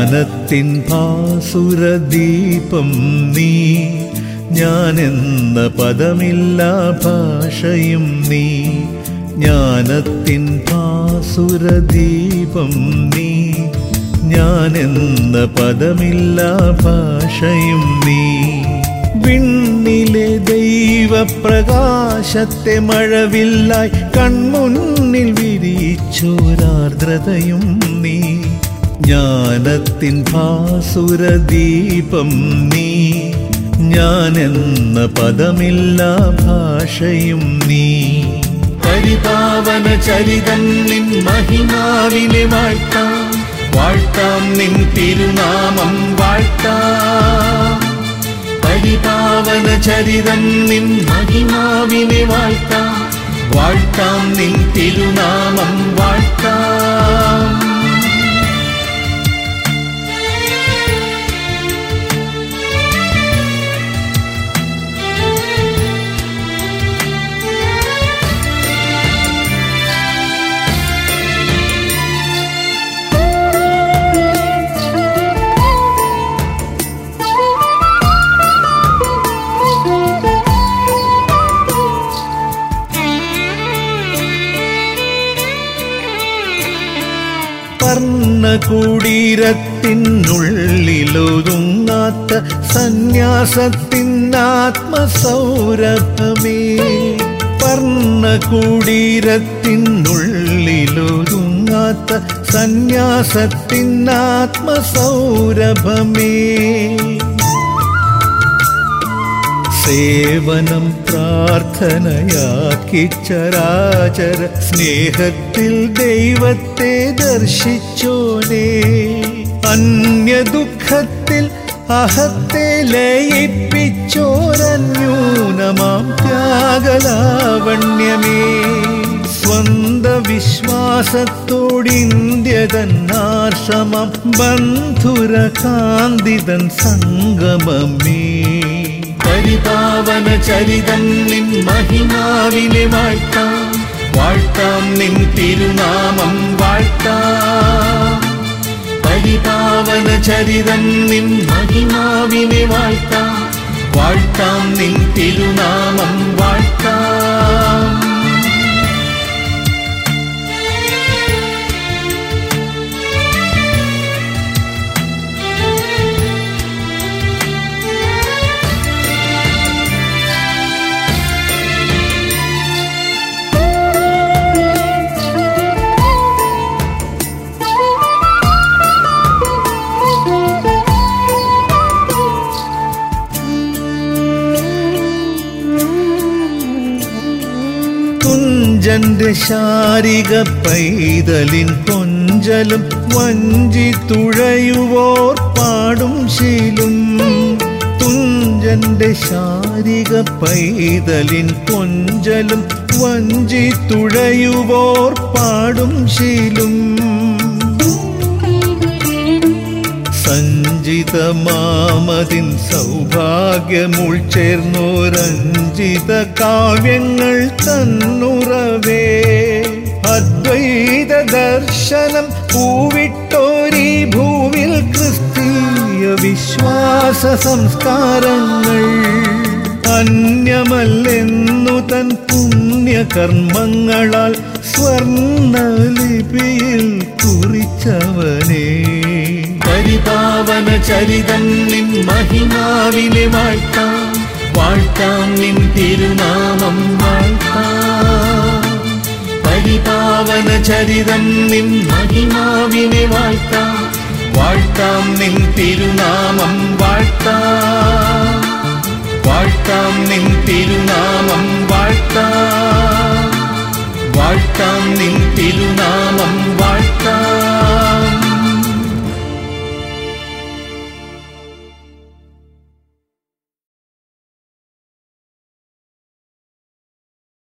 ജ്ഞാനത്തിൻ ഭാസുരദീപം നീ, ഞാനെന്ന പദമില്ലാ ഭാഷയും നീ. ജ്ഞാനത്തിൻ ഭാസുരദീപം നീ, ഞാനെന്ന പദമില്ലാ ഭാഷയും നീ. വിണ്ണിലെ ദൈവപ്രകാശത്തെ മഴവില്ലായി കൺമുന്നിൽ വിരിച്ചോരാർദ്രതയും നീ. ജ്ഞാനത്തിൻ ഭാസുരദീപം നീ, ഞാനെന്ന പദമില്ലാ ഭാഷയും നീ. പരിപാവന ചരിതം നിൻ മഹിമാവിനെ വാഴ്ത്താം, വാഴ്ത്താം നിൻ തിരുനാമം വാഴ്ത്താം. പരിപാവന ചരിതം നിൻ മഹിമാവിനെ വാഴ്ത്താം, വാഴ്ത്താം നിൻ തിരുനാമം വാഴ്ത്താം. കുടീരത്തിനുള്ളിലൊതുങ്ങാത്ത സന്യാസത്തിൻ ആത്മസൗരഭമേ. പർണകുടീരത്തിനുള്ളിലൊതുങ്ങാത്ത സന്യാസത്തിൻ ആത്മസൗരഭമേ. സേവനം പ്രാർത്ഥനയാക്കി ചരാചര സ്നേഹത്തിൽ ദൈവത്തെ ദർശിച്ചോനേ. അന്യദുഃഖത്തിൽ അഹത്തെ ലയിപ്പിച്ചോരന്യൂനമാം ത്യാഗലാവണ്യമേ. സ്വന്ത വിശ്വാസത്തോടിന്ത്യതന്നാശ്രമം ബന്ധുര കാന്തിതൻ സംഗമമേ. പരിപാവന ചരിതം നിൻ മഹിമാവിനെ വാഴ്ത്താം, വാഴ്ത്താം നിൻ തിരുനാമം വാഴ്ത്താം. പരിപാവന ചരിതം നിൻ മഹിമാവിനെ വാഴ്ത്താം, വാഴ്ത്താം നിൻ തിരുനാമം വാഴ്ത്താം. തുഞ്ചന്റെ ശാരിക പൈതലിൻ കൊഞ്ചലും വഞ്ചി തുഴയുവോർ പാടും ശീലും. തുഞ്ചന്റെ ശാരിക പൈതലിൻ കൊഞ്ചലും വഞ്ചി തുഴയുവോർ പാടും ശീലും. സഞ്ചിതമാമതിൻ സൗഭാഗ്യമുൾച്ചേർന്നോരഞ്ജിത കാവ്യങ്ങൾ തന്നുറവേ. അദ്വൈത ദർശനം പൂവിട്ടോരീ ഭൂവിൽ ക്രിസ്തീയ വിശ്വാസ സംസ്കാരങ്ങൾ. അന്യമല്ലെന്നു തൻ പുണ്യകർമ്മങ്ങളാൽ സ്വർണലിപിയിൽ കുറിച്ചവനേ. പരിപാവന ചരിതം നിൻ മഹിമാവിനെ വാഴ്ത്താം, വാഴ്ത്താം നിൻ തിരുനാമം വാഴ്ത്താം. പരിപാവന ചരിതം നിൻ മഹിമാവിനെ വാഴ്ത്താം, വാഴ്ത്താം നിൻ തിരുനാമം വാഴ്ത്താം. വാഴ്ത്താം നിൻ തിരുനാമം വാഴ്ത്താം, വാഴ്ത്താം നിൻ തിരുനാമം വാഴ്ത്താം.